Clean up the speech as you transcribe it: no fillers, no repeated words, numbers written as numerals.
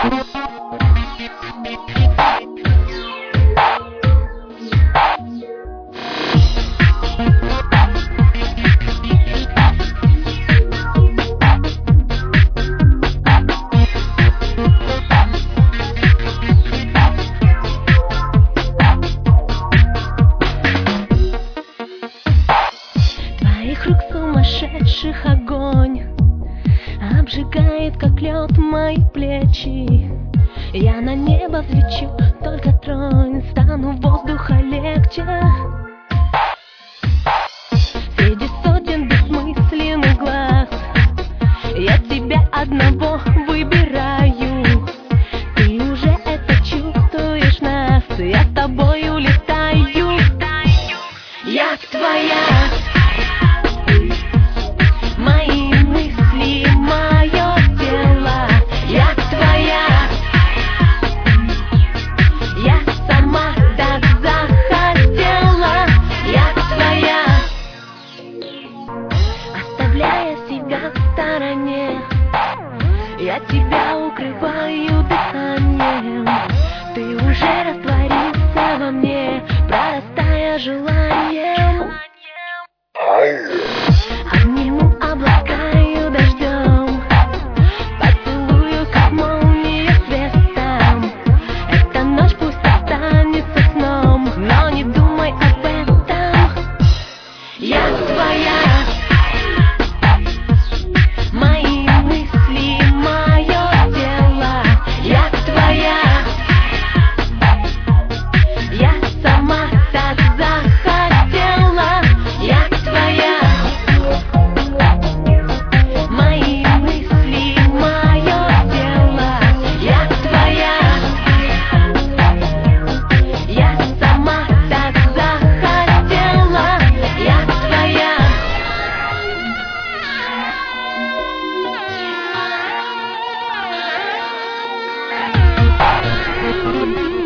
Твоих рук сумасшедших огонь обжигает, как лед, мои плечи. Я на небо взлечу, только тронь, стану воздуха легче. Среди сотен бессмысленных глаз я тебя одного выбираю. Ты уже это чувствуешь, нас, я с тобой улетаю. Я твоя. Мои мысли, мое тело, я твоя. Я сама так захотела, я твоя. Оставляя себя в стороне, я тебя укрываю дыханием. Ты уже растворился во мне, прорастая желанием. Обниму облакаю дождем, поцелую, как молния светом. Эта ночь пусть останется сном, но не думай об этом. Я твоя. Мои мысли, мое тело, я твоя. Я сама так захотела, я твоя. Мои мысли, мое тело, я твоя. Я сама так захотела, я твоя.